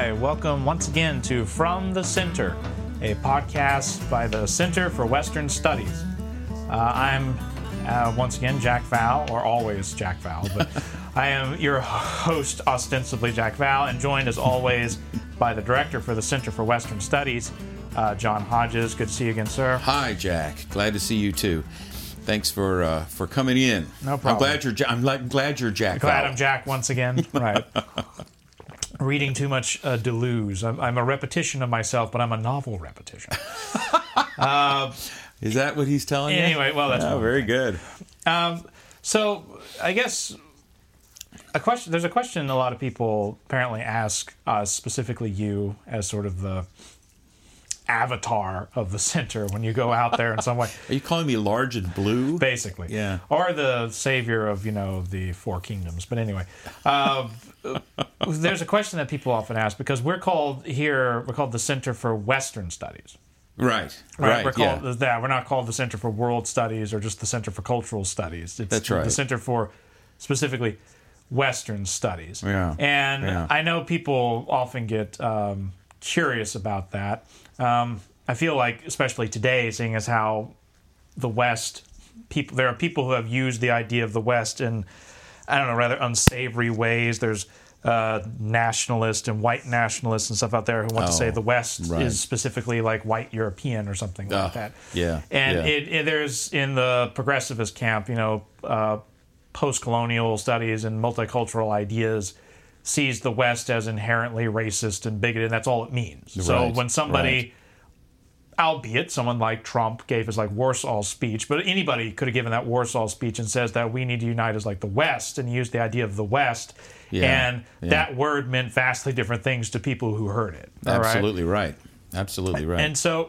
Hi, welcome once again to From the Center, a podcast by the Center for Western Studies. I'm once again Jack Val, or always Jack Val, but I am your host, ostensibly Jack Val, and joined as always by the director for the Center for Western Studies, John Hodges. Good to see you again, sir. Hi, Jack. Glad to see you too. Thanks for coming in. No problem. I'm glad you're Jack. Glad I'm Jack once again. Right. Reading too much Deleuze. I'm a repetition of myself, but I'm a novel repetition. Is that what he's telling you? Anyway, well, that's very good. So I guess there's a question a lot of people apparently ask us, specifically you, as sort of the avatar of the center when you go out there in some way. Are you calling me large and blue? Basically. Yeah. Or the savior of, the Four Kingdoms. But anyway, there's a question that people often ask, because we're called the Center for Western Studies. Right. We're called that. We're not called the Center for World Studies or just the Center for Cultural Studies. It's That's right. The Center for specifically Western Studies. Yeah. And I know people often get curious about that. I feel like, especially today, seeing as how the West, there are people who have used the idea of the West in, rather unsavory ways. There's nationalists and white nationalists and stuff out there who want to say the West is specifically like white European or something like that. Yeah. And there's, in the progressivist camp, post-colonial studies and multicultural ideas sees the West as inherently racist and bigoted, and that's all it means. So when somebody, albeit someone like Trump gave his Warsaw speech, but anybody could have given that Warsaw speech and says that we need to unite as the West, and used the idea of the West, that word meant vastly different things to people who heard it. Absolutely right. Absolutely right. And so,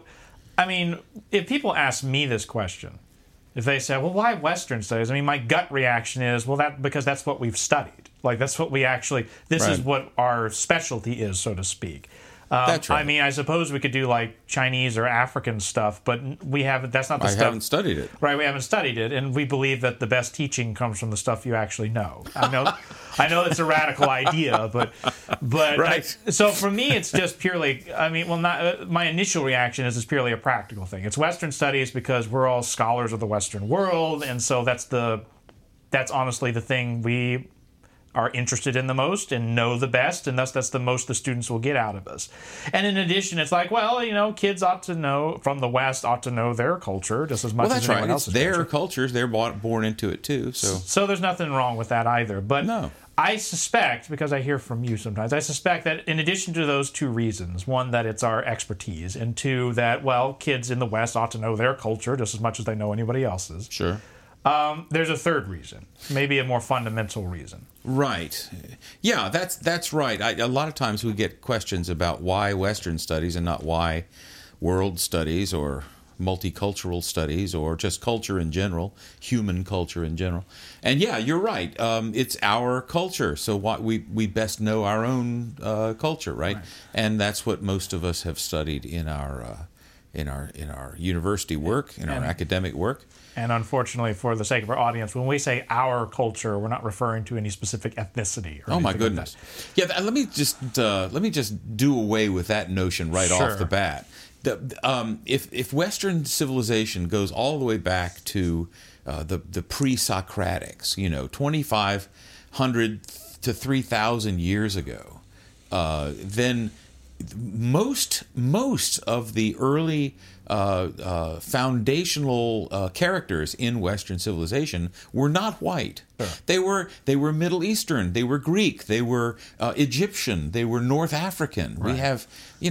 if people ask me this question, if they say, well, why Western studies? My gut reaction is, because that's what we've studied. That's what we actually, this is what our specialty is, so to speak. That's right. I suppose we could do Chinese or African stuff, but we haven't, that's not the stuff. I haven't studied it. Right, we haven't studied it, and we believe that the best teaching comes from the stuff you actually know. I know it's a radical idea, but right. So for me, it's just purely, my initial reaction is it's purely a practical thing. It's Western studies because we're all scholars of the Western world, and so that's honestly the thing we are interested in the most and know the best, and thus that's the most the students will get out of us. And in addition, it's kids ought to know, from the West, ought to know their culture just as much as anyone else's culture. Their cultures, they're born into it too. So there's nothing wrong with that either. But no. I suspect, because I hear from you sometimes, I suspect that in addition to those two reasons, one, that it's our expertise, and two, that, kids in the West ought to know their culture just as much as they know anybody else's. Sure. There's a third reason, maybe a more fundamental reason. Right. Yeah, that's right. A lot of times we get questions about why Western studies and not why world studies or multicultural studies or just culture in general, human culture in general. And yeah, you're right. It's our culture, so we best know our own culture, right? And that's what most of us have studied in our university work, in our academic work. And unfortunately, for the sake of our audience, when we say our culture, we're not referring to any specific ethnicity. Oh my goodness! Yeah, let me just do away with that notion right off the bat. If Western civilization goes all the way back to the pre-Socratics, 2,500 to 3,000 years ago, then most of the early foundational characters in Western civilization were not white. Sure. They were Middle Eastern. They were Greek. They were Egyptian. They were North African. Right. We have,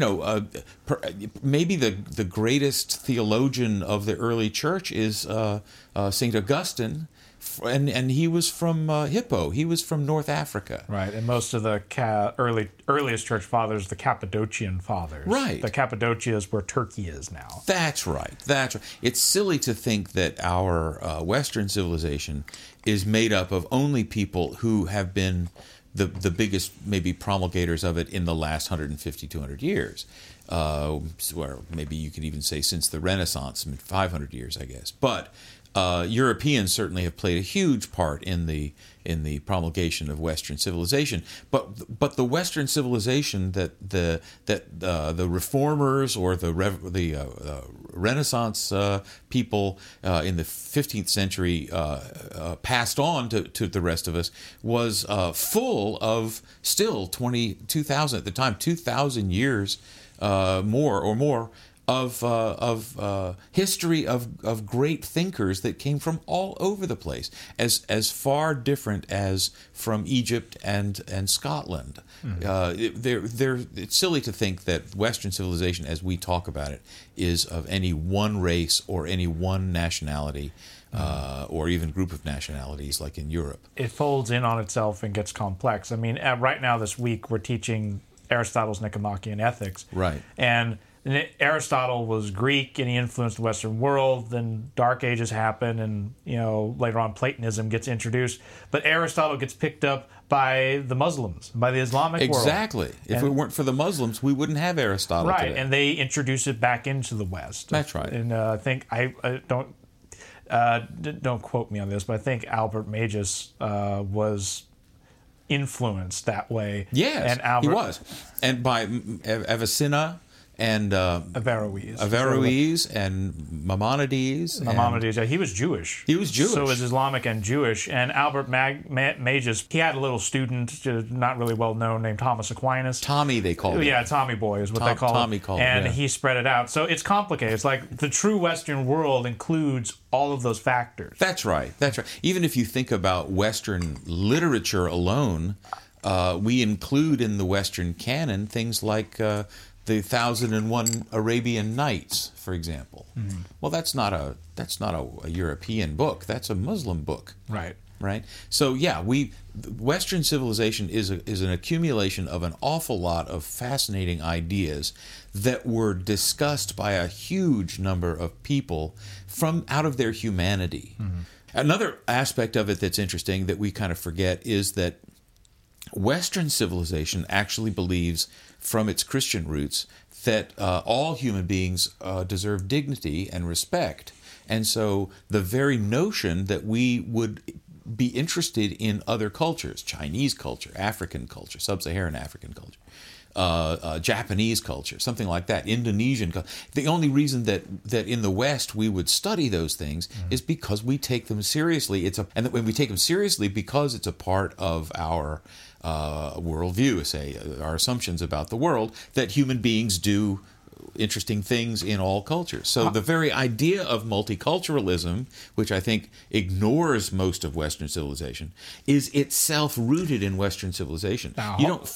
maybe the greatest theologian of the early church is Saint Augustine. And he was from Hippo. He was from North Africa. Right, and most of the earliest church fathers, the Cappadocian fathers. Right. The Cappadocia is where Turkey is now. That's right. It's silly to think that our Western civilization is made up of only people who have been the biggest, maybe, promulgators of it in the last 150, 200 years. Or maybe you could even say since the Renaissance, 500 years, I guess. But Europeans certainly have played a huge part in the promulgation of Western civilization, but the Western civilization that the reformers or the Renaissance people in the 15th century passed on to the rest of us was full of still 2,000 at the time, 2,000 years more of history of great thinkers that came from all over the place, as far different as from Egypt and Scotland. It's silly to think that Western civilization, as we talk about it, is of any one race or any one nationality, or even group of nationalities like in Europe. It folds in on itself and gets complex. I mean, right now this week we're teaching Aristotle's Nicomachean Ethics. Right. And Aristotle was Greek and he influenced the Western world. Then Dark Ages happen, and later on Platonism gets introduced. But Aristotle gets picked up by the Muslims, by the Islamic world. Exactly. If it weren't for the Muslims, we wouldn't have Aristotle right, today. And they introduce it back into the West. That's right. And I think I don't quote me on this, but I think Albert Magus was influenced that way. Yes, and he was, and by Avicenna. And Averroes and Maimonides. Maimonides, yeah, he was Jewish. He was Jewish. So was Islamic and Jewish. And Albert Magus, he had a little student, not really well known, named Thomas Aquinas. Tommy, they called him. Yeah, Tommy Boy is what they call Tommy him. Called him, and yeah. he spread it out. So it's complicated. It's like the true Western world includes all of those factors. That's right. Even if you think about Western literature alone, we include in the Western canon things like the 1001 Arabian Nights, for example. Mm-hmm. Well, that's not a European book. That's a Muslim book. Right. Right. So yeah, Western civilization is an accumulation of an awful lot of fascinating ideas that were discussed by a huge number of people from out of their humanity. Mm-hmm. Another aspect of it that's interesting that we kind of forget is that Western civilization actually believes, from its Christian roots, that all human beings deserve dignity and respect. And so the very notion that we would be interested in other cultures, Chinese culture, African culture, sub-Saharan African culture, Japanese culture, something like that, Indonesian culture. The only reason that in the West we would study those things is because we take them seriously. And that when we take them seriously, because it's a part of our worldview, say, our assumptions about the world, that human beings do interesting things in all cultures. So the very idea of multiculturalism, which I think ignores most of Western civilization, is itself rooted in Western civilization. Now, you don't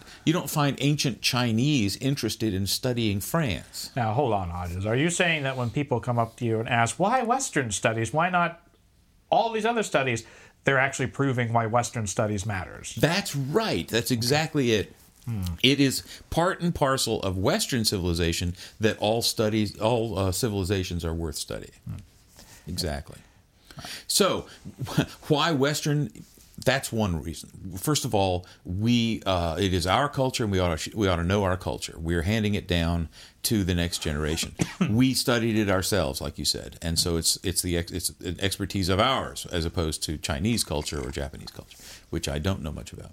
find ancient Chinese interested in studying France. Now, hold on, Hodges. Are you saying that when people come up to you and ask, why Western studies, why not all these other studies, they're actually proving why Western studies matters? That's right. That's exactly it. It is part and parcel of Western civilization that all civilizations are worth studying. Exactly. So, why Western? That's one reason. First of all, it is our culture, and we ought to know our culture. We're handing it down to the next generation. We studied it ourselves, like you said, and so it's an expertise of ours as opposed to Chinese culture or Japanese culture, which I don't know much about.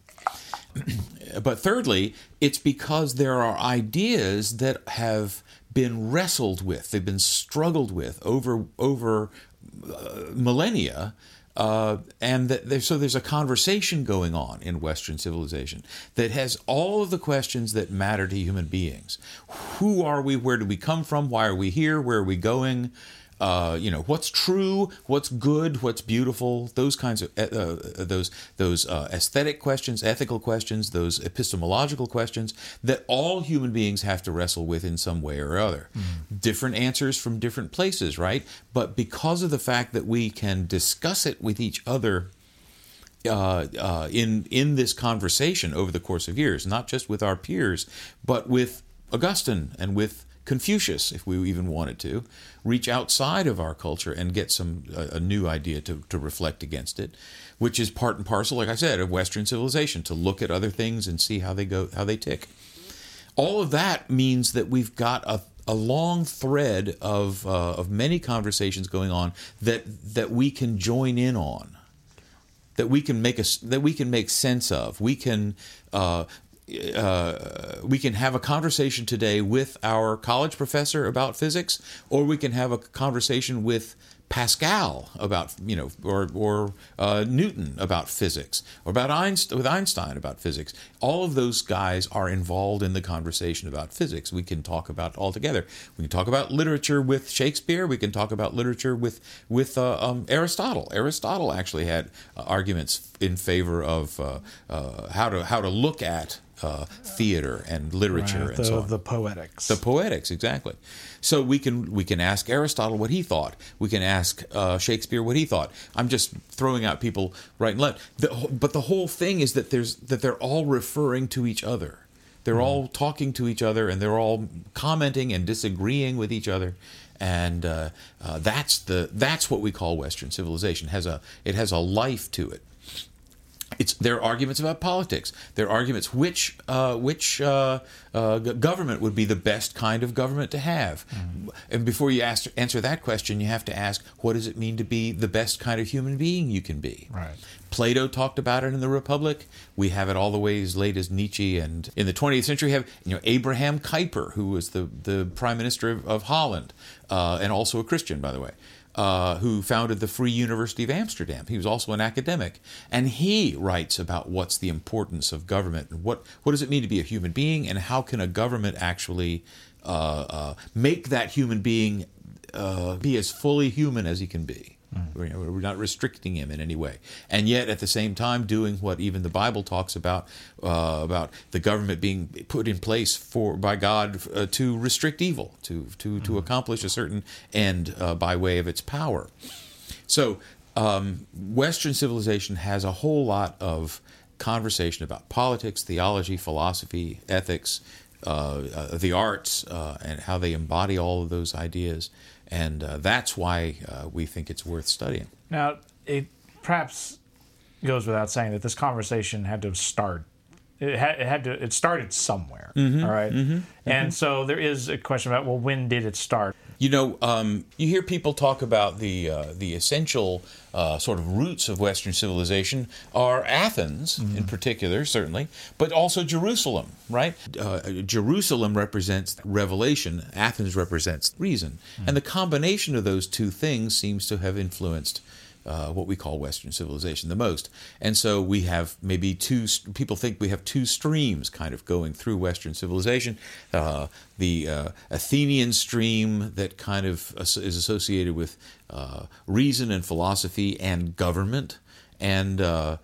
But thirdly, it's because there are ideas that have been wrestled with, they've been struggled with over millennia. And so there's a conversation going on in Western civilization that has all of the questions that matter to human beings. Who are we? Where do we come from? Why are we here? Where are we going? What's true? What's good? What's beautiful? Those kinds of those aesthetic questions, ethical questions, those epistemological questions that all human beings have to wrestle with in some way or other. Different answers from different places, right? But because of the fact that we can discuss it with each other in this conversation over the course of years, not just with our peers, but with Augustine and with Confucius, if we even wanted to, reach outside of our culture and get a new idea to reflect against it, which is part and parcel, like I said, of Western civilization, to look at other things and see how they tick. All of that means that we've got a long thread of many conversations going on that we can join in on, that we can make sense of. We can have a conversation today with our college professor about physics, or we can have a conversation with Pascal about, or Newton about physics, or with Einstein about physics. All of those guys are involved in the conversation about physics. We can talk about it all together. We can talk about literature with Shakespeare. We can talk about literature with Aristotle. Aristotle actually had arguments in favor of how to look at theater and literature, right, and so on. The poetics. The poetics, exactly. So we can ask Aristotle what he thought. We can ask Shakespeare what he thought. I'm just throwing out people right and left. But the whole thing is that they're all referring to each other. They're all talking to each other, and they're all commenting and disagreeing with each other. And that's what we call Western civilization. It has a life to it. There are arguments about politics. There are arguments which government would be the best kind of government to have. Mm-hmm. And before you answer that question, you have to ask, what does it mean to be the best kind of human being you can be? Right. Plato talked about it in the Republic. We have it all the way as late as Nietzsche. And in the 20th century, we have Abraham Kuyper, who was the Prime Minister of Holland, and also a Christian, by the way. Who founded the Free University of Amsterdam. He was also an academic. And he writes about what's the importance of government, and what does it mean to be a human being, and how can a government actually make that human being be as fully human as he can be. We're not restricting him in any way. And yet, at the same time, doing what even the Bible talks about the government being put in place by God to restrict evil, to accomplish a certain end by way of its power. So, Western civilization has a whole lot of conversation about politics, theology, philosophy, ethics, the arts, and how they embody all of those ideas. And that's why we think it's worth studying. Now, it perhaps goes without saying that this conversation had to start. It started somewhere, all right? Mm-hmm, and so there is a question about, well, when did it start? You hear people talk about the essential sort of roots of Western civilization are Athens, in particular, certainly, but also Jerusalem, right? Jerusalem represents revelation. Athens represents reason. And the combination of those two things seems to have influenced what we call Western civilization the most. And so we have people think we have two streams kind of going through Western civilization. The Athenian stream that kind of is associated with reason and philosophy and government, and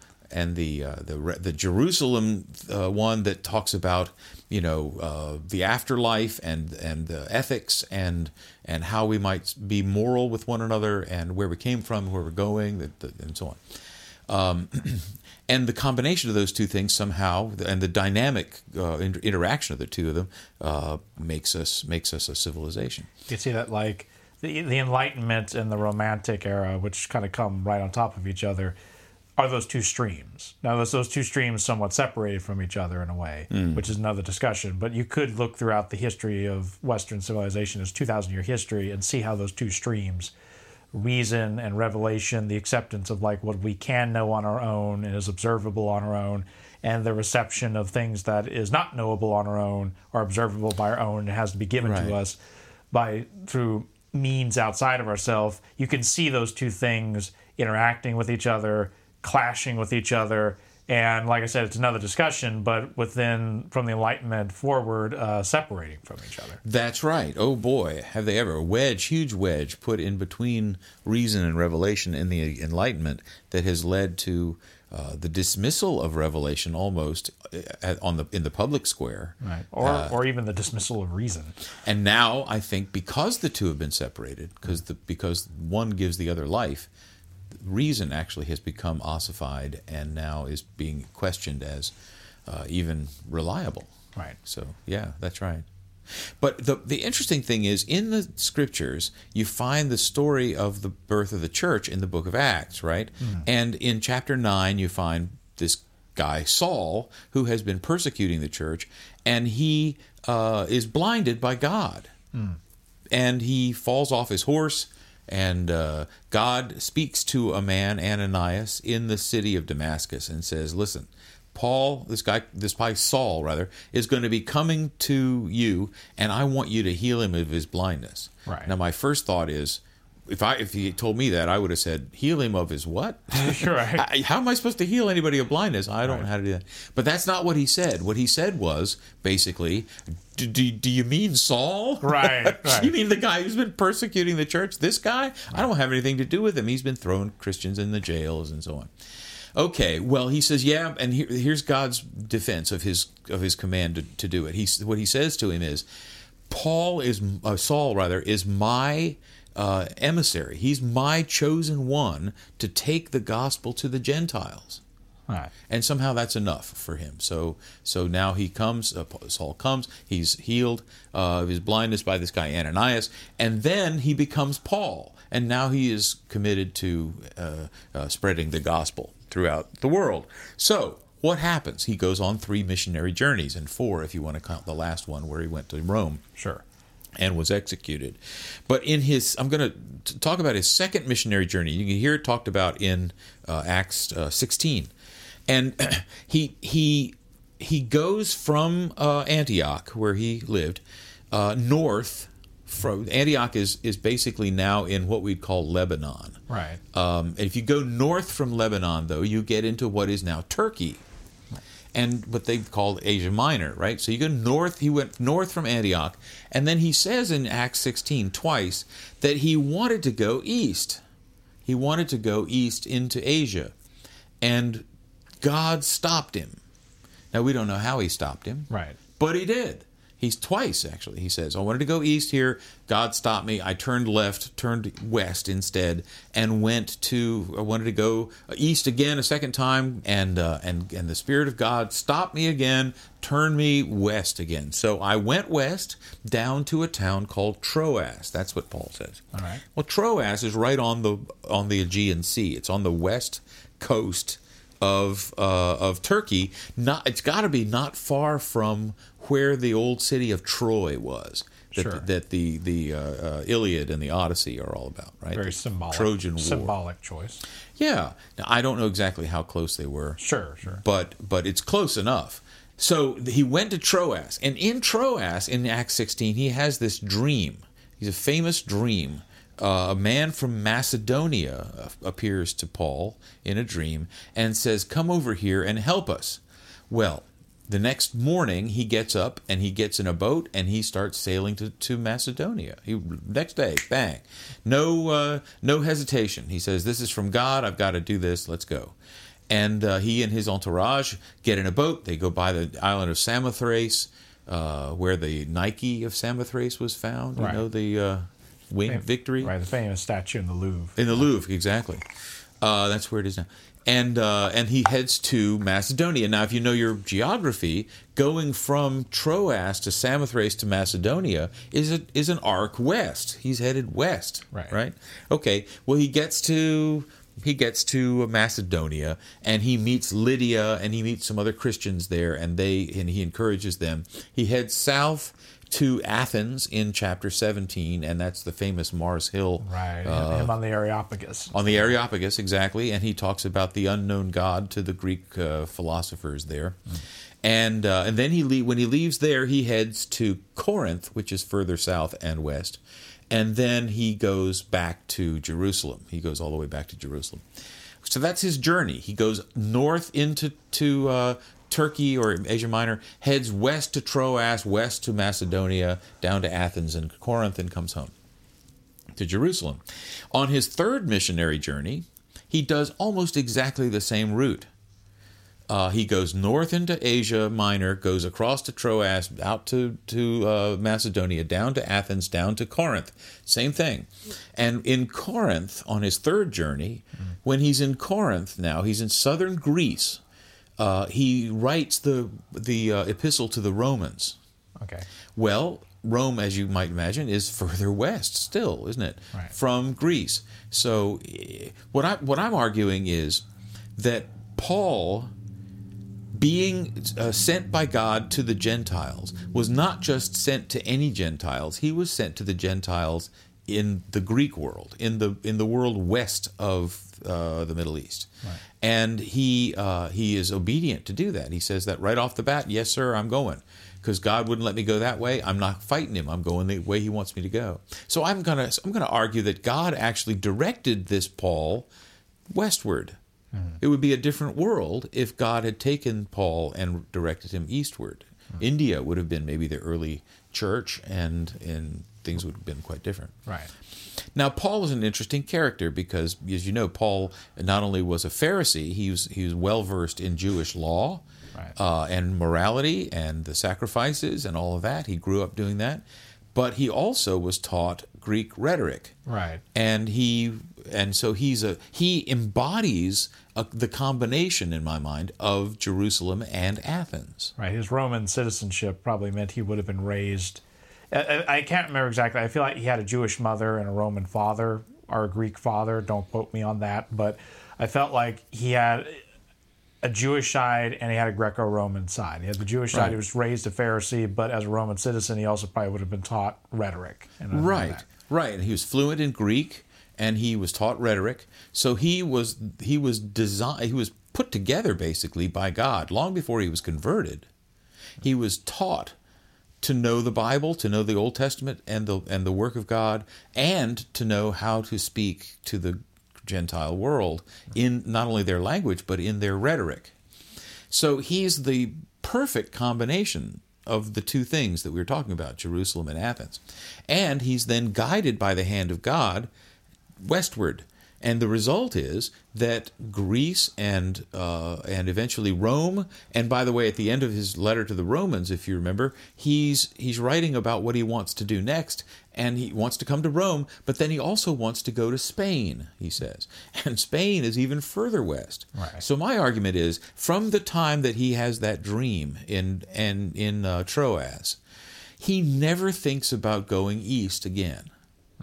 the Jerusalem one that talks about the afterlife and ethics and how we might be moral with one another and where we came from, where we're going, and so on. And the combination of those two things somehow, and the dynamic interaction of the two of them, makes us a civilization. You see that, like the Enlightenment and the Romantic era, which kind of come right on top of each other, are those two streams. Now, those two streams somewhat separated from each other in a way, which is another discussion. But you could look throughout the history of Western civilization as 2,000-year history and see how those two streams, reason and revelation, the acceptance of like what we can know on our own and is observable on our own, and the reception of things that is not knowable on our own or observable by our own and has to be given to us through means outside of ourselves. You can see those two things interacting with each other, clashing with each other, and like I said, it's another discussion, but from the Enlightenment forward, separating from each other. That's right. Oh boy, have they ever. Huge wedge put in between reason and revelation in the Enlightenment that has led to the dismissal of revelation almost in the public square. Right. Or even the dismissal of reason. And now I think because the two have been separated, because one gives the other life, reason actually has become ossified and now is being questioned as even reliable. Right. So, yeah, that's right. But the interesting thing is, in the scriptures, you find the story of the birth of the church in the book of Acts, right? Mm. And in chapter 9, you find this guy, Saul, who has been persecuting the church, and he is blinded by God. And he falls off his horse, and God speaks to a man, Ananias, in the city of Damascus and says, listen, Paul, this guy Saul rather, is going to be coming to you, and I want you to heal him of his blindness. Right. Now, my first thought is, if he told me that, I would have said, heal him of his what? Right. How am I supposed to heal anybody of blindness? I don't know how to do that. But that's not what he said. What he said was, basically, do you mean Saul? Right. You mean the guy who's been persecuting the church? This guy? Right. I don't have anything to do with him. He's been throwing Christians in the jails and so on. Okay, well, he says, yeah, and here's God's defense of his command to do it. What he says to him is, Saul is my emissary. He's my chosen one to take the gospel to the Gentiles. Right. And somehow that's enough for him. So now he comes, Saul comes, he's healed of his blindness by this guy Ananias, and then he becomes Paul. And now he is committed to spreading the gospel throughout the world. So what happens? He goes on 3 missionary journeys, and 4 if you want to count the last one where he went to Rome. Sure. And was executed. But I'm going to talk about his second missionary journey. You can hear it talked about in Acts 16. And he goes from Antioch, where he lived, north. From Antioch is basically now in what we'd call Lebanon. Right. And if you go north from Lebanon, though, you get into what is now Turkey, and what they called Asia Minor, right? So you go north. He went north from Antioch, and then he says in Acts 16 twice that he wanted to go east. He wanted to go east into Asia, and God stopped him. Now, we don't know how he stopped him, right? But he did. He's twice, actually. He says, I wanted to go east here. God stopped me. I turned west instead, and I wanted to go east again a second time, and the Spirit of God stopped me again, turned me west again. So I went west down to a town called Troas. That's what Paul says. All right. Well, Troas is right on the Aegean Sea. It's on the west coast of Turkey. It's got to be not far from where the old city of Troy was, that the Iliad and the Odyssey are all about, right? Very symbolic. Trojan War. Symbolic choice. Yeah. Now, I don't know exactly how close they were. Sure. But it's close enough. So he went to Troas, and in Troas, in Acts 16, he has this dream. He's a famous dream. A man from Macedonia appears to Paul in a dream and says, come over here and help us. Well, the next morning he gets up and he gets in a boat and he starts sailing to Macedonia. Next day, bang. No hesitation. He says, this is from God. I've got to do this. Let's go. And he and his entourage get in a boat. They go by the island of Samothrace, where the Nike of Samothrace was found. Right. You know, the winged victory. Right, the famous statue in the Louvre. In the Louvre, exactly. That's where it is now. And he heads to Macedonia. Now, if you know your geography, going from Troas to Samothrace to Macedonia is an arc west. He's headed west. Right? Okay. Well, he gets to Macedonia, and he meets Lydia, and he meets some other Christians there, and he encourages them. He heads south to Athens in chapter 17, and that's the famous Mars Hill. Right, him on the Areopagus. On the Areopagus, exactly, and he talks about the unknown God to the Greek philosophers there. And then when he leaves there, he heads to Corinth, which is further south and west, and then he goes back to Jerusalem. He goes all the way back to Jerusalem. So that's his journey. He goes north into Turkey or Asia Minor, heads west to Troas, west to Macedonia, down to Athens and Corinth, and comes home to Jerusalem. On his third missionary journey, he does almost exactly the same route. He goes north into Asia Minor, goes across to Troas, out to Macedonia, down to Athens, down to Corinth. Same thing. And in Corinth, on his third journey, when he's in Corinth now, he's in southern Greece. He writes the epistle to the Romans. Okay. Well, Rome, as you might imagine, is further west still, isn't it? Right. From Greece. So what I'm arguing is that Paul being sent by God to the Gentiles, was not just sent to any Gentiles. He was sent to the Gentiles in the Greek world, in the world west of the Middle East. Right. And he is obedient to do that. He says that right off the bat, yes, sir, I'm going. Because God wouldn't let me go that way. I'm not fighting him. I'm going the way he wants me to go. So I'm gonna argue that God actually directed this Paul westward. Mm-hmm. It would be a different world if God had taken Paul and directed him eastward. Mm-hmm. India would have been maybe the early church, and things would have been quite different. Right. Now, Paul is an interesting character because, as you know, Paul not only was a Pharisee, he was well versed in Jewish law. Right. And morality and the sacrifices and all of that. He grew up doing that. But he also was taught Greek rhetoric. Right. And he embodies the combination, in my mind, of Jerusalem and Athens. Right. His Roman citizenship probably meant he would have been raised. I can't remember exactly. I feel like he had a Jewish mother and a Roman father, or a Greek father. Don't quote me on that. But I felt like he had a Jewish side and he had a Greco-Roman side. He had the Jewish side. He was raised a Pharisee, but as a Roman citizen, he also probably would have been taught rhetoric. Right. And he was fluent in Greek, and he was taught rhetoric. So he was put together basically by God long before he was converted. He was taught to know the Bible, to know the Old Testament and the work of God, and to know how to speak to the Gentile world in not only their language but in their rhetoric. So he's the perfect combination of the two things that we were talking about, Jerusalem and Athens. And he's then guided by the hand of God westward. And the result is that Greece and eventually Rome, and by the way, at the end of his letter to the Romans, if you remember, he's writing about what he wants to do next, and he wants to come to Rome, but then he also wants to go to Spain, he says. And Spain is even further west. Right. So my argument is, from the time that he has that dream in Troas, he never thinks about going east again.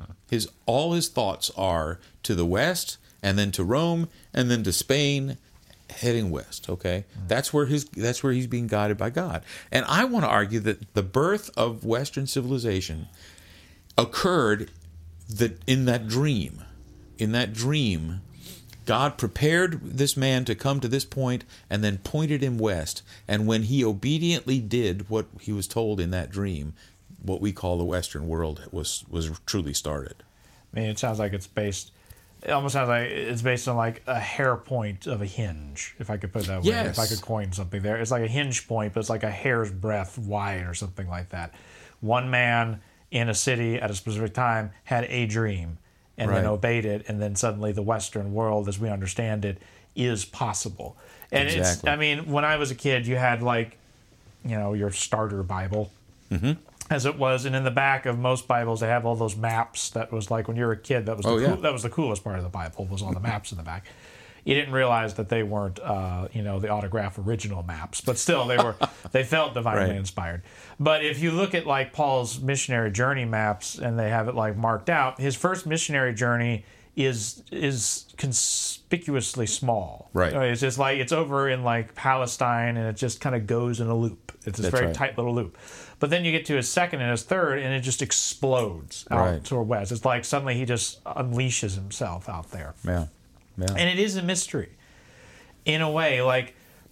All his thoughts are to the west, and then to Rome, and then to Spain, heading west. Okay, that's where he's being guided by God. And I want to argue that the birth of Western civilization occurred in that dream. In that dream, God prepared this man to come to this point, and then pointed him west. And when he obediently did what he was told in that dream, what we call the Western world was truly started. I mean, it sounds like it almost sounds like it's based on like a hair point of a hinge, if I could put it that way. Yes. If I could coin something there. It's like a hinge point, but it's like a hair's breadth wide or something like that. One man in a city at a specific time had a dream and then obeyed it, and then suddenly the Western world, as we understand it, is possible. And exactly. I mean, when I was a kid, you had like, your starter Bible. Mm-hmm. As it was, and in the back of most Bibles, they have all those maps. That was like when you were a kid, that was that was the coolest part of the Bible, was all the maps in the back. You didn't realize that they weren't, the autograph original maps, but still they felt divinely inspired. But if you look at like Paul's missionary journey maps, and they have it like marked out, his first missionary journey is conspicuously small. Right. It's just like it's over in like Palestine, and it just kind of goes in a loop. It's this very tight little loop. But then you get to his second and his third, and it just explodes out toward west. It's like suddenly he just unleashes himself out there. Yeah. And it is a mystery, in a way, like,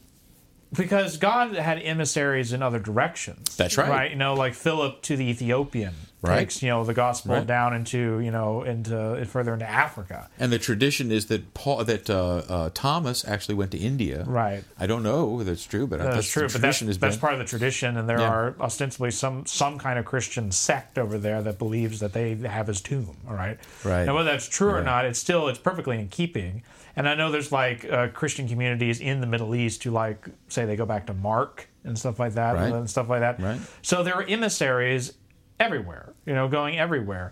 because God had emissaries in other directions. That's right. Right? Like Philip to the Ethiopian takes, the gospel down into further into Africa. And the tradition is that Thomas actually went to India. Right. I don't know whether it's true, but that's true. But that's part of the tradition, and there are ostensibly some kind of Christian sect over there that believes that they have his tomb. All right. Right. Now, whether that's true or not, it's perfectly in keeping. And I know there's like Christian communities in the Middle East who like say they go back to Mark and stuff like that, and stuff like that. Right. So there are emissaries everywhere, going everywhere.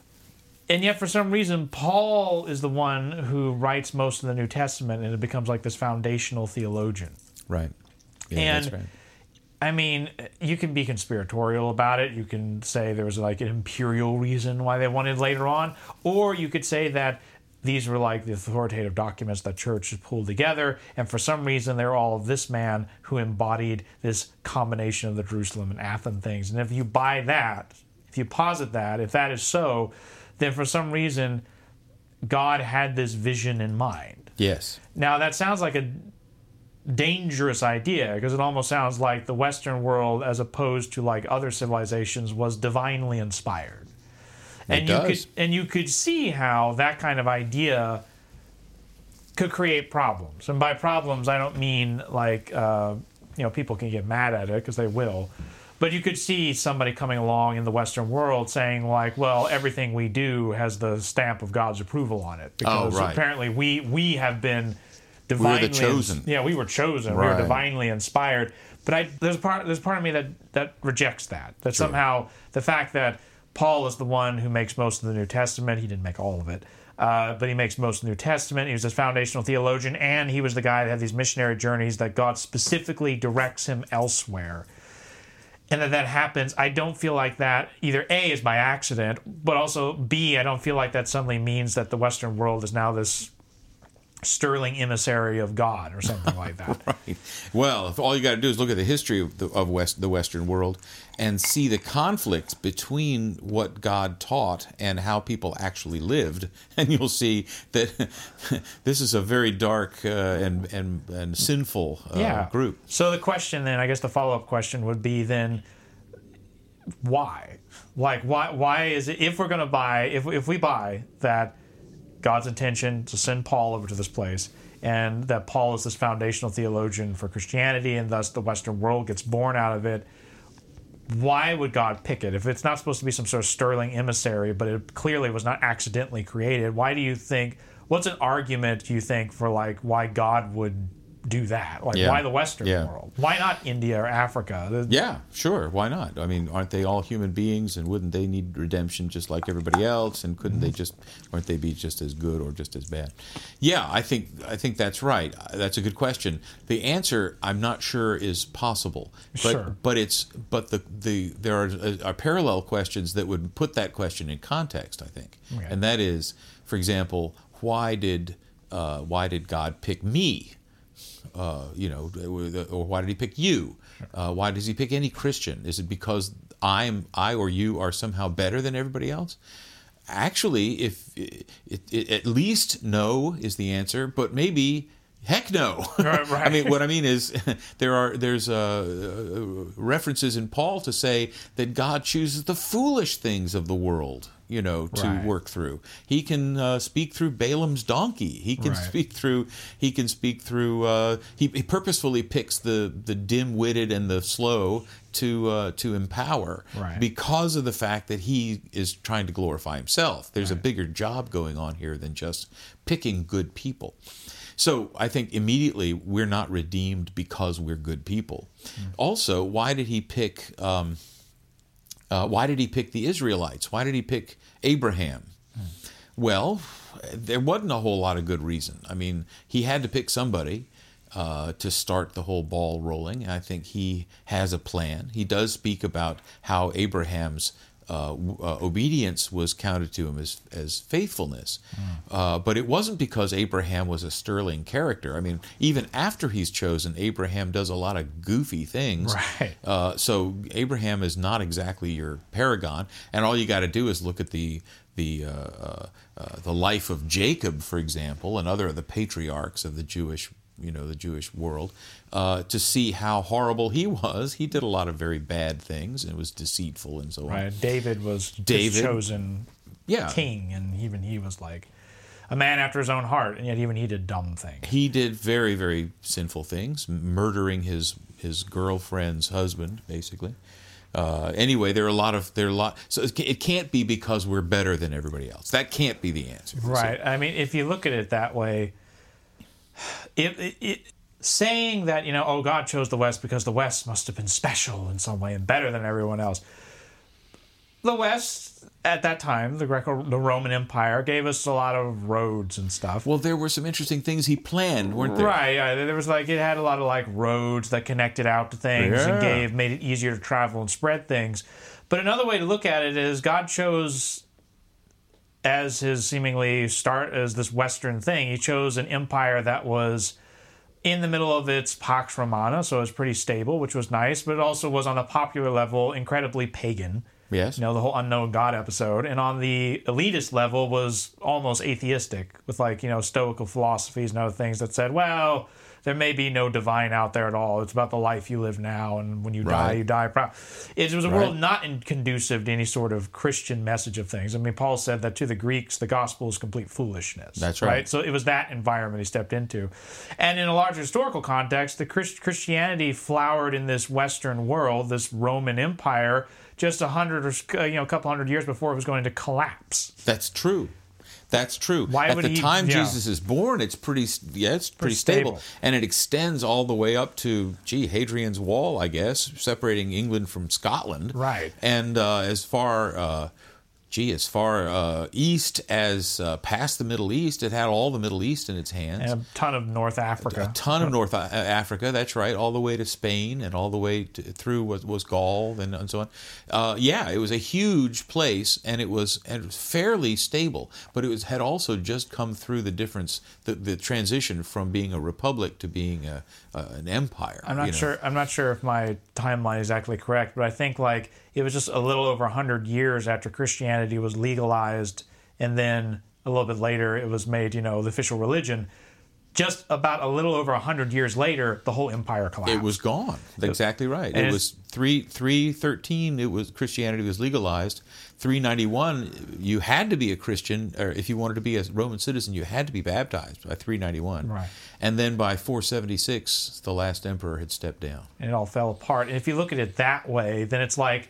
And yet, for some reason, Paul is the one who writes most of the New Testament, and it becomes like this foundational theologian. Right. Yeah, and that's right. I mean, you can be conspiratorial about it. You can say there was like an imperial reason why they wanted later on, or you could say that these were like the authoritative documents that church has pulled together, and for some reason they're all this man who embodied this combination of the Jerusalem and Athens things. And if you buy that, if you posit that, if that is so, then for some reason God had this vision in mind. Yes. Now that sounds like a dangerous idea, because it almost sounds like the Western world, as opposed to like other civilizations, was divinely inspired. And you could see how that kind of idea could create problems. And by problems, I don't mean like people can get mad at it, because they will. But you could see somebody coming along in the Western world saying like, well, everything we do has the stamp of God's approval on it, because apparently we have been divinely, we were the chosen. We were chosen. Right. We were divinely inspired. But there's part of me that rejects that. That True. Somehow the fact that Paul is the one who makes most of the New Testament. He didn't make all of it, but he makes most of the New Testament. He was this foundational theologian, and he was the guy that had these missionary journeys that God specifically directs him elsewhere. And that happens. I don't feel like that either A, is by accident, but also B, I don't feel like that suddenly means that the Western world is now this sterling emissary of God or something like that. Right. Well, if all you got to do is look at the history of the Western world and see the conflict between what God taught and how people actually lived, and you'll see that this is a very dark and sinful group. So the question then, I guess the follow-up question would be then, why? Like, why is it, if we're going to buy, if we buy that God's intention to send Paul over to this place, and that Paul is this foundational theologian for Christianity, and thus the Western world gets born out of it, why would God pick it? If it's not supposed to be some sort of sterling emissary, but it clearly was not accidentally created, why do you think, what's an argument, do you think, for like why God would do that? Like, why the Western world? Why not India or Africa? Yeah, sure. Why not? I mean, aren't they all human beings, and wouldn't they need redemption just like everybody else? And couldn't they aren't they be just as good or just as bad? Yeah, I think that's right. That's a good question. The answer, I'm not sure, is possible. But there are parallel questions that would put that question in context, I think. Okay. And that is, for example, why did God pick me? Or why did he pick you? Why does he pick any Christian? Is it because I or you are somehow better than everybody else? Actually, if at least no is the answer, but maybe heck no. Right. I mean, what I mean is there's references in Paul to say that God chooses the foolish things of the world, to work through. He can speak through Balaam's donkey. He can speak through. He purposefully picks the dim-witted and the slow to empower, because of the fact that he is trying to glorify himself. There's a bigger job going on here than just picking good people. So I think immediately we're not redeemed because we're good people. Also, why did he pick? Why did he pick the Israelites? Why did he pick Abraham? Well, there wasn't a whole lot of good reason. I mean, he had to pick somebody to start the whole ball rolling. I think he has a plan. He does speak about how Abraham's obedience was counted to him as faithfulness. But it wasn't because Abraham was a sterling character. I mean, even after he's chosen, Abraham does a lot of goofy things. Right. So Abraham is not exactly your paragon, and all you got to do is look at the life of Jacob, for example, and other of the patriarchs of the Jewish world, to see how horrible he was. He did a lot of very bad things and was deceitful and so on. Right. David was chosen king, and even he was like a man after his own heart, and yet even he did dumb things. He did very, very sinful things, murdering his girlfriend's husband, basically. Anyway, there are a lot. So it can't be because we're better than everybody else. That can't be the answer. Right. So, I mean, if you look at it that way, saying that, God chose the West because the West must have been special in some way and better than everyone else. The West, at that time, the Roman Empire, gave us a lot of roads and stuff. Well, there were some interesting things he planned, weren't there? Right. There was it had a lot of roads that connected out to things and made it easier to travel and spread things. But another way to look at it is God chose as his seemingly start as this Western thing, he chose an empire that was in the middle of its Pax Romana, so it was pretty stable, which was nice, but it also was on a popular level incredibly pagan. Yes. The whole unknown God episode. And on the elitist level was almost atheistic with stoical philosophies and other things that said, well, there may be no divine out there at all. It's about the life you live now, and when you die, you die proud. It was a world not conducive to any sort of Christian message of things. I mean, Paul said that to the Greeks, the gospel is complete foolishness. That's right. So it was that environment he stepped into. And in a larger historical context, the Christianity flowered in this Western world, this Roman Empire, just a couple hundred years before it was going to collapse. That's true. That's true. At the time Jesus is born, it's pretty stable. And it extends all the way up to, Hadrian's Wall, I guess, separating England from Scotland. Right. And as far east as past the Middle East, it had all the Middle East in its hands. And a ton of North Africa. A ton of North Africa, that's right, all the way to Spain and all the way through was Gaul and so on. It was a huge place, and it was fairly stable, but it had also just come through the difference, the transition from being a republic to being an empire. I'm not sure if my timeline is exactly correct, but I think it was just a little over 100 years after Christianity was legalized, and then a little bit later it was made, the official religion. Just about a little over 100 years later, the whole empire collapsed. It was gone. Exactly right. It was 313. Christianity was legalized. 391, you had to be a Christian, or if you wanted to be a Roman citizen, you had to be baptized by 391. Right. And then by 476, the last emperor had stepped down, and it all fell apart. And if you look at it that way, then it's like,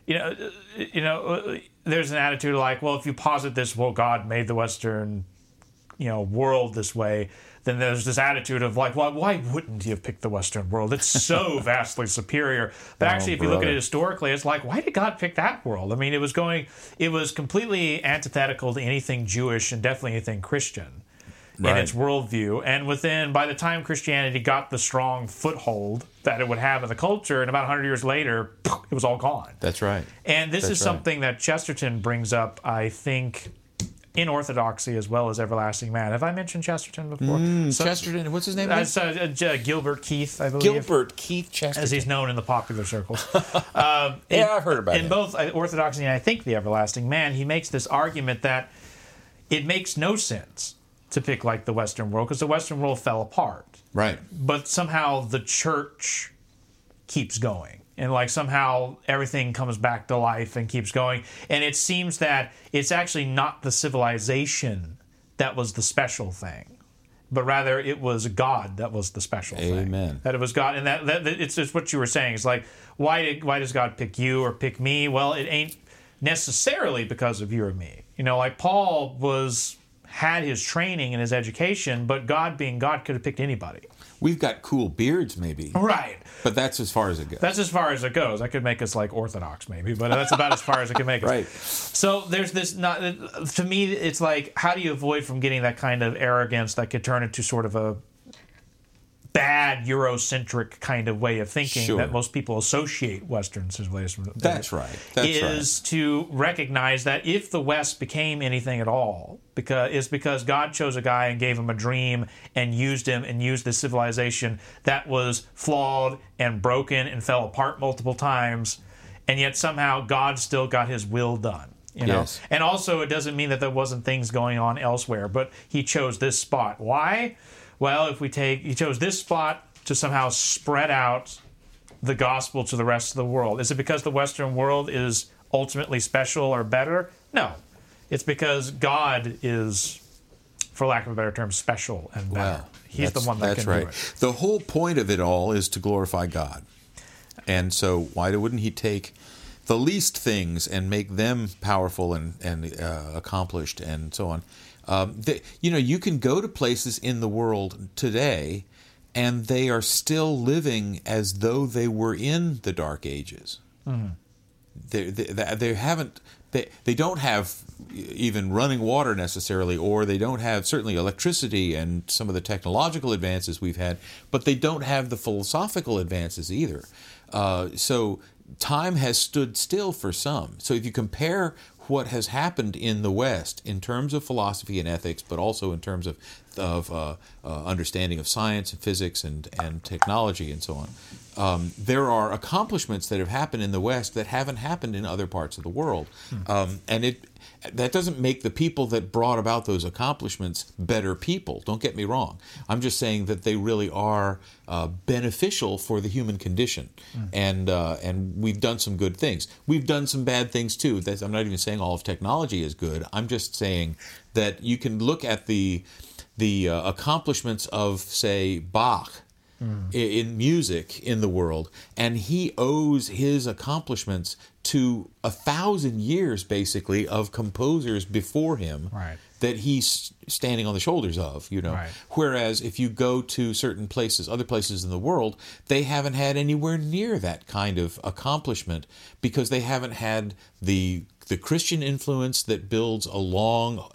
there's an attitude like, well, if you posit this, well, God made the Western, world this way, then there's this attitude of like, well, why wouldn't he have picked the Western world? It's so vastly superior. But actually, if you look at it historically, it's like, why did God pick that world? I mean, it was completely antithetical to anything Jewish and definitely anything Christian in its worldview. And by the time Christianity got the strong foothold that it would have in the culture, and about 100 years later, it was all gone. That's right. And this is something that Chesterton brings up, I think, in Orthodoxy as well as Everlasting Man. Have I mentioned Chesterton before? Chesterton, what's his name? Gilbert Keith, I believe. Gilbert Keith Chesterton. As he's known in the popular circles. I've heard about him. In both Orthodoxy and I think the Everlasting Man, he makes this argument that it makes no sense to pick the Western world, because the Western world fell apart. Right. But somehow the church keeps going. And somehow everything comes back to life and keeps going. And it seems that it's actually not the civilization that was the special thing, but rather it was God that was the special thing. Amen. That it was God. And that it's just what you were saying. It's like, why does God pick you or pick me? Well, it ain't necessarily because of you or me. Paul had his training and his education, but God being God could have picked anybody. We've got cool beards, maybe. Right. But that's as far as it goes. That's as far as it goes. I could make us Orthodox, maybe, but that's about as far as I can make us. Right. So there's this, to me, it's like, how do you avoid from getting that kind of arrogance that could turn into sort of a bad Eurocentric kind of way of thinking that most people associate Western civilization. That's right. That's to recognize that if the West became anything at all, because God chose a guy and gave him a dream and used him and used this civilization that was flawed and broken and fell apart multiple times, and yet somehow God still got his will done. Yes. And also it doesn't mean that there wasn't things going on elsewhere, but he chose this spot. Why? Well, he chose this spot to somehow spread out the gospel to the rest of the world. Is it because the Western world is ultimately special or better? No. It's because God is, for lack of a better term, special and better. Wow. He's the one that can do it. The whole point of it all is to glorify God. And so why wouldn't he take the least things and make them powerful and accomplished and so on? You can go to places in the world today, and they are still living as though they were in the Dark Ages. Mm-hmm. They don't have even running water necessarily, or they don't have certainly electricity and some of the technological advances we've had, but they don't have the philosophical advances either. So time has stood still for some. So if you compare what has happened in the West in terms of philosophy and ethics, but also in terms of understanding of science and physics and technology and so on. There are accomplishments that have happened in the West that haven't happened in other parts of the world. And that doesn't make the people that brought about those accomplishments better people. Don't get me wrong. I'm just saying that they really are beneficial for the human condition. And we've done some good things. We've done some bad things too. I'm not even saying all of technology is good. I'm just saying that you can look at the accomplishments of, say, Bach in music in the world, and he owes his accomplishments to 1,000 years, basically, of composers before him that he's standing on the shoulders of, Whereas if you go to certain places, other places in the world, they haven't had anywhere near that kind of accomplishment because they haven't had the Christian influence that builds a long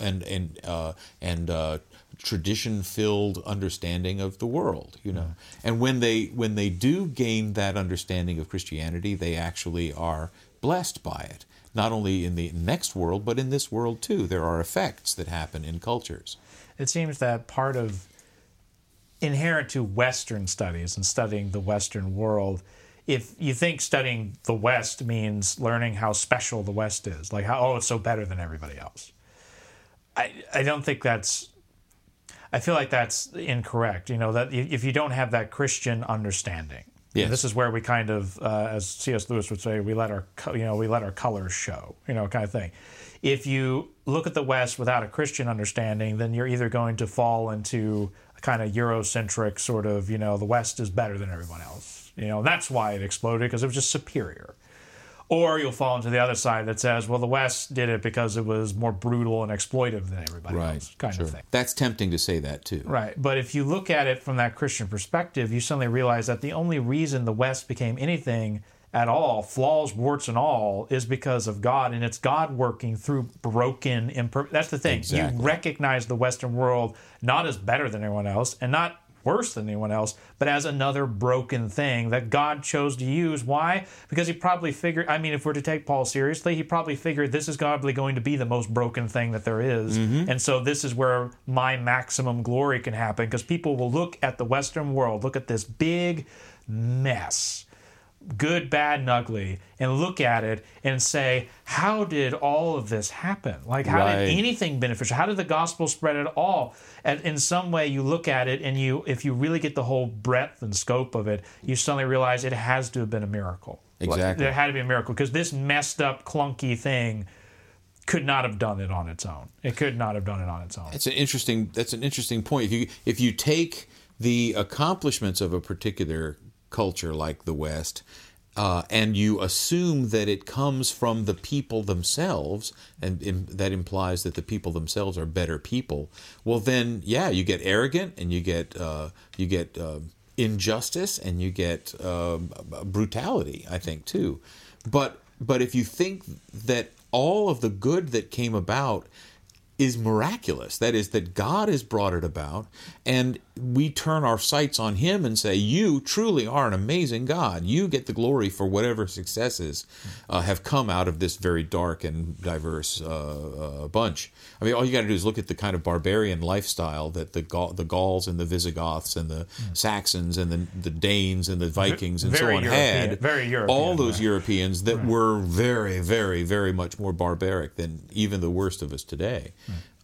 and tradition-filled understanding of the world, And when they do gain that understanding of Christianity, they actually are blessed by it. Not only in the next world, but in this world too. There are effects that happen in cultures. It seems that part of inherent to Western studies and studying the Western world, if you think studying the West means learning how special the West is, like how, it's so better than everybody else. I don't think that's... I feel like that's incorrect. That if you don't have that Christian understanding, this is where we kind of, as C.S. Lewis would say, we let our colors show, kind of thing. If you look at the West without a Christian understanding, then you're either going to fall into a kind of Eurocentric sort of, the West is better than everyone else. That's why it exploded, because it was just superior. Or you'll fall into the other side that says, well, the West did it because it was more brutal and exploitive than everybody else, kind of thing. That's tempting to say that, too. Right. But if you look at it from that Christian perspective, you suddenly realize that the only reason the West became anything at all, flaws, warts, and all, is because of God, and it's God working through broken, that's the thing. Exactly. You recognize the Western world not as better than anyone else, and not worse than anyone else, but as another broken thing that God chose to use. Why? Because he probably figured, if we're to take Paul seriously, he probably figured this is probably going to be the most broken thing that there is. And so this is where my maximum glory can happen, because people will look at the Western world, look at this big mess, good, bad, and ugly, and look at it and say, how did all of this happen? Like, how did anything beneficial? How did the gospel spread at all? And in some way, you look at it, and if you really get the whole breadth and scope of it, you suddenly realize it has to have been a miracle. Exactly. There had to be a miracle, because this messed up, clunky thing could not have done it on its own. It could not have done it on its own. That's an interesting point. If you take the accomplishments of a particular culture like the West, and you assume that it comes from the people themselves, and that implies that the people themselves are better people, well then, you get arrogant, and you get injustice, and you get brutality, I think, too. But if you think that all of the good that came about is miraculous, that is, that God has brought it about, and we turn our sights on him and say, you truly are an amazing God. You get the glory for whatever successes have come out of this very dark and diverse bunch. All you got to do is look at the kind of barbarian lifestyle that the Gauls and the Visigoths and the Saxons and the Danes and the Vikings and so on had. Very European. All those Europeans that were very, very, very much more barbaric than even the worst of us today.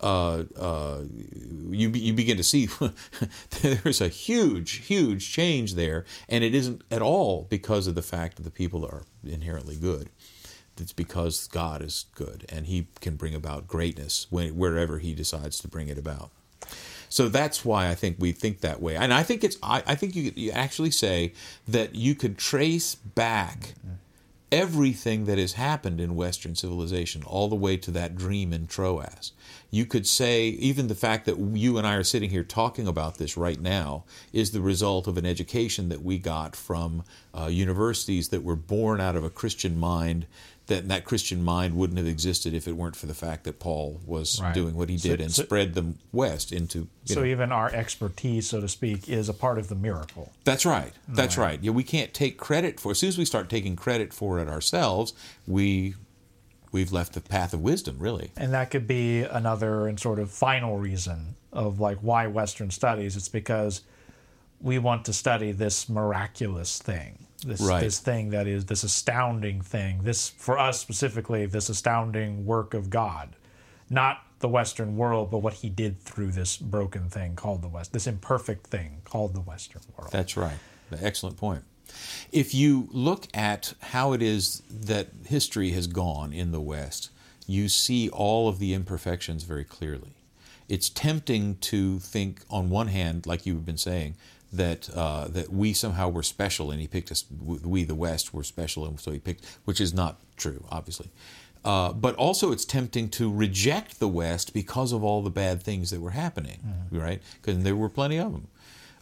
You begin to see there's a huge change there, and it isn't at all because of the fact that the people are inherently good. It's because God is good, and he can bring about greatness wherever he decides to bring it about. So that's why I think we think that way. And I think you actually say that you could trace back everything that has happened in Western civilization all the way to that dream in Troas. You could say even the fact that you and I are sitting here talking about this right now is the result of an education that we got from universities that were born out of a Christian mind, that Christian mind wouldn't have existed if it weren't for the fact that Paul was doing what he did and spread the West into... even our expertise, so to speak, is a part of the miracle. That's right. That's right. Yeah, we can't take credit for... As soon as we start taking credit for it ourselves, we we've left the path of wisdom, really. And that could be another and sort of final reason of like why Western studies. It's because we want to study this miraculous thing, this thing that is this astounding thing. This, for us specifically, this astounding work of God, not the Western world, but what He did through this broken thing called the West, this imperfect thing called the Western world. That's right. Excellent point. If you look at how it is that history has gone in the West, you see all of the imperfections very clearly. It's tempting to think, on one hand, like you've been saying, that we somehow were special, and He picked us. We, the West, were special, and so He picked, which is not true, obviously. But also, it's tempting to reject the West because of all the bad things that were happening, right? Because there were plenty of them.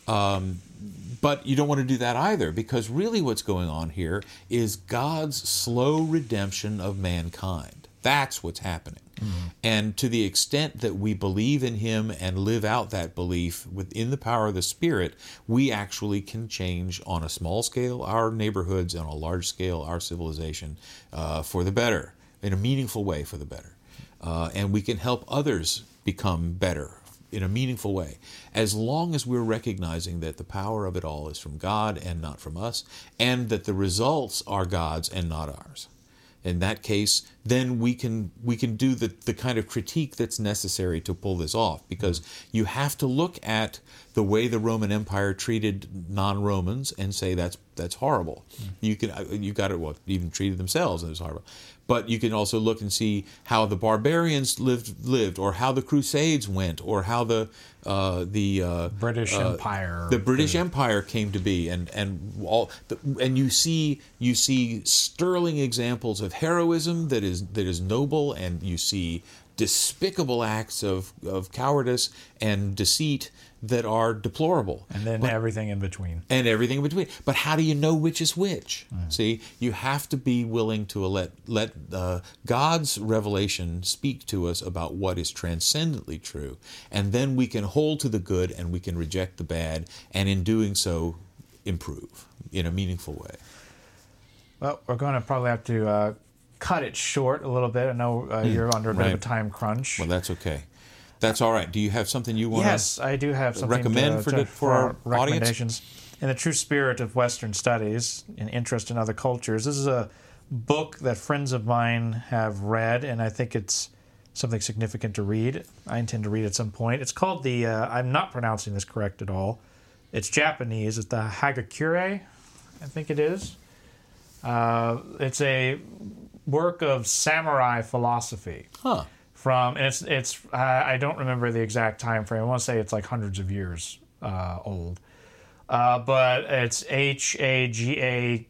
But you don't want to do that either, because really what's going on here is God's slow redemption of mankind. That's what's happening. And to the extent that we believe in Him and live out that belief within the power of the Spirit, we actually can change on a small scale our neighborhoods and on a large scale our civilization for the better, in a meaningful way for the better. And we can help others become better in a meaningful way, as long as we're recognizing that the power of it all is from God and not from us, and that the results are God's and not ours. In that case, then we can do the kind of critique that's necessary to pull this off, because you have to look at the way the Roman Empire treated non-Romans and say that's horrible. You got it. Well, even treated themselves as horrible. But you can also look and see how the barbarians lived, or how the Crusades went, or how the British Empire, the British Empire came to be, and you see sterling examples of heroism that is noble, and you see despicable acts of cowardice and deceit that are deplorable. And then everything in between. And everything in between. But how do you know which is which? See, you have to be willing to let God's revelation speak to us about what is transcendently true. And then we can hold to the good and we can reject the bad, and in doing so, improve in a meaningful way. Well, we're going to probably have to cut it short a little bit. I know you're under a bit of a time crunch. Well, that's okay. That's all right. Do you have something you want Yes, I do have something recommend for our recommendations. audience? In the true spirit of Western studies and interest in other cultures, this is a book that friends of mine have read, and I think it's something significant to read. I intend to read at some point. It's called I'm not pronouncing this correct at all. It's Japanese. It's the Hagakure, I think it is. It's a work of samurai philosophy. Huh. It's I don't remember the exact time frame. I want to say it's like hundreds of years old. But it's Hagakure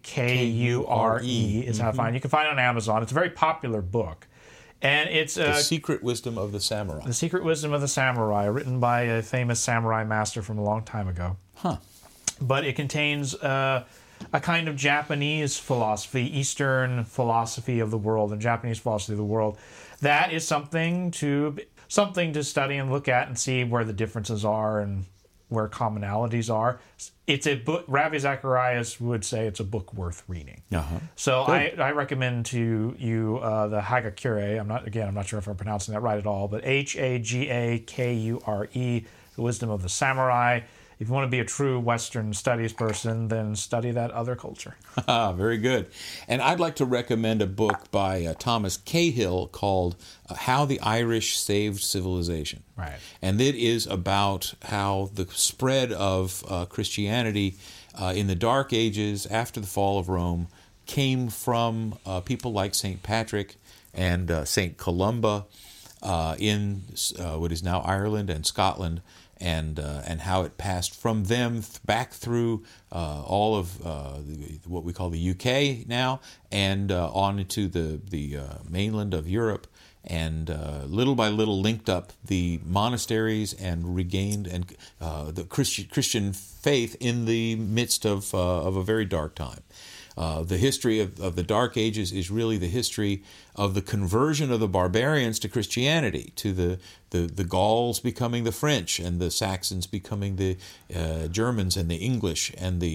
is how to find it. You can find it on Amazon. It's a very popular book. And it's The Secret Wisdom of the Samurai. The Secret Wisdom of the Samurai, written by a famous samurai master from a long time ago. Huh. But it contains a kind of Japanese philosophy, Eastern philosophy of the world, and Japanese philosophy of the world. That is something to study and look at and see where the differences are and where commonalities are. It's a book. Ravi Zacharias would say it's a book worth reading. So I recommend to you the Hagakure. I'm not sure if I'm pronouncing that right at all, but Hagakure, the Wisdom of the Samurai. If you want to be a true Western studies person, then study that other culture. Very good. And I'd like to recommend a book by Thomas Cahill called How the Irish Saved Civilization. Right. And it is about how the spread of Christianity in the Dark Ages after the fall of Rome came from people like St. Patrick and St. Columba in what is now Ireland and Scotland, and how it passed from them back through all of what we call the UK now, and on into the mainland of Europe, and little by little linked up the monasteries and regained the Christian faith in the midst of a very dark time. The history of the Dark Ages is really the history of the conversion of the barbarians to Christianity, to the Gauls becoming the French, and the Saxons becoming the Germans and the English, and the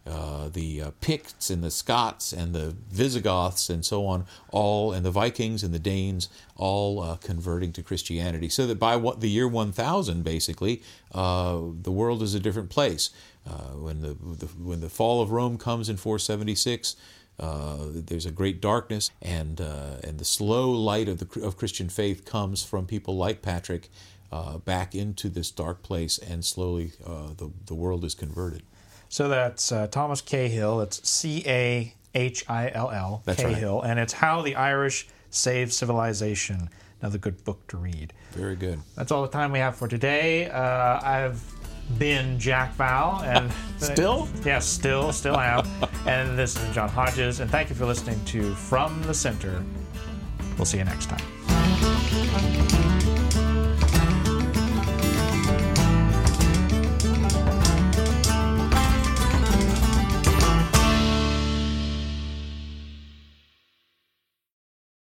the Picts and the Scots and the Visigoths and so on, and the Vikings and the Danes, all converting to Christianity. So that by the year 1000, basically, the world is a different place. When the fall of Rome comes in 476, there's a great darkness, and the slow light of Christian faith comes from people like Patrick back into this dark place, and slowly the world is converted. So that's Thomas Cahill. It's Cahill. That's Cahill, right. And it's How the Irish Saved Civilization. Another good book to read. Very good. That's all the time we have for today. I've been Jack Val, and Still? Yes, still am. And this is John Hodges, and thank you for listening to From the Center. We'll see you next time.